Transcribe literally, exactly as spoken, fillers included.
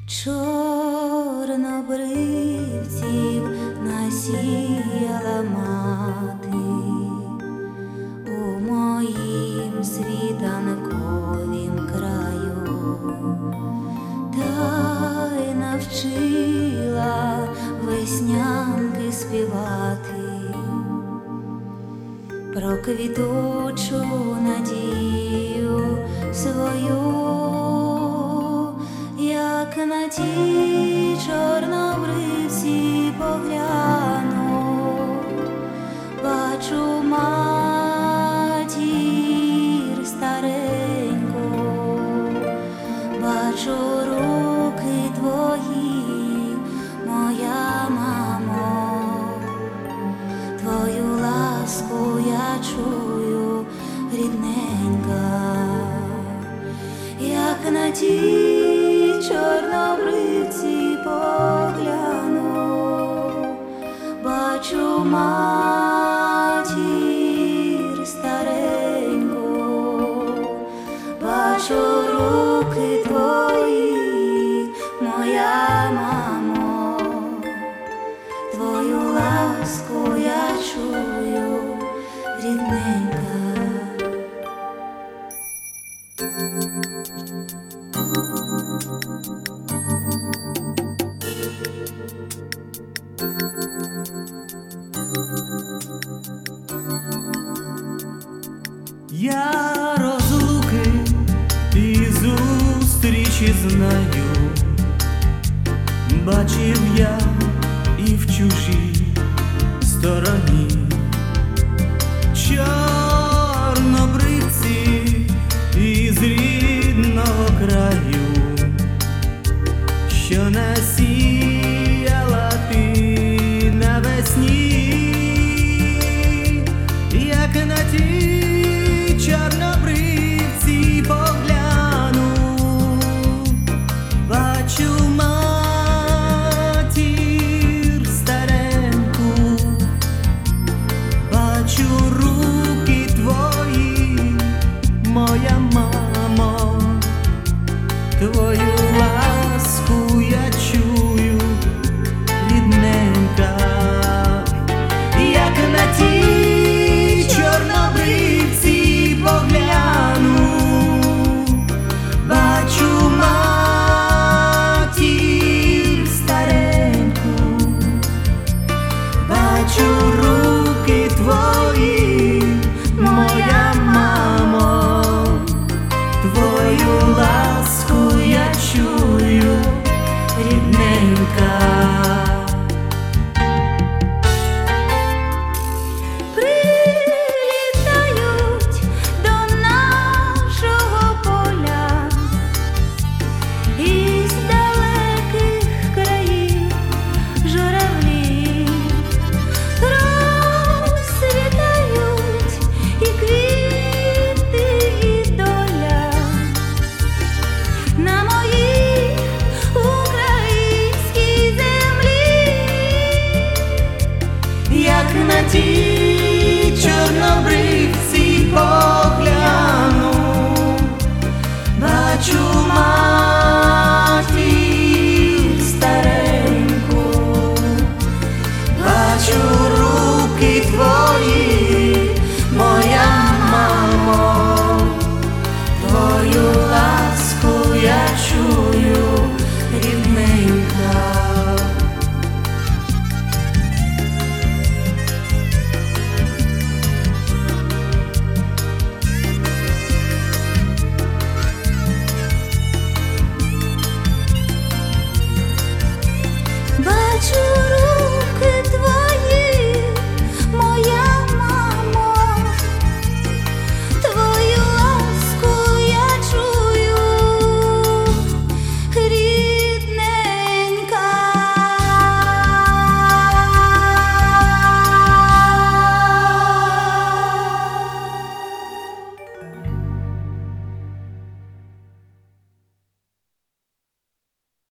Чорнобривців насіяла мати у моїм світанковім краю, та й навчила веснянки співати про квітучу надію свою. Як на ті чорнобривці погляну, бачу матір стареньку, бачу руки твої, моя мамо, твою ласку я чую, рідненька, як на ті чорнобривці погляну, бачу матір стареньку, бачу руки твої, моя мамо, твою ласку я чую, рідненька. Я розлуки і зустрічі знаю, бачив я і в чужій стороні. Чорнобривці із рідного краю, що насіяла ти навесні, як на ті чорнобривці погляну, бачу матір стареньку, бачу руки твої, моя мамо, твою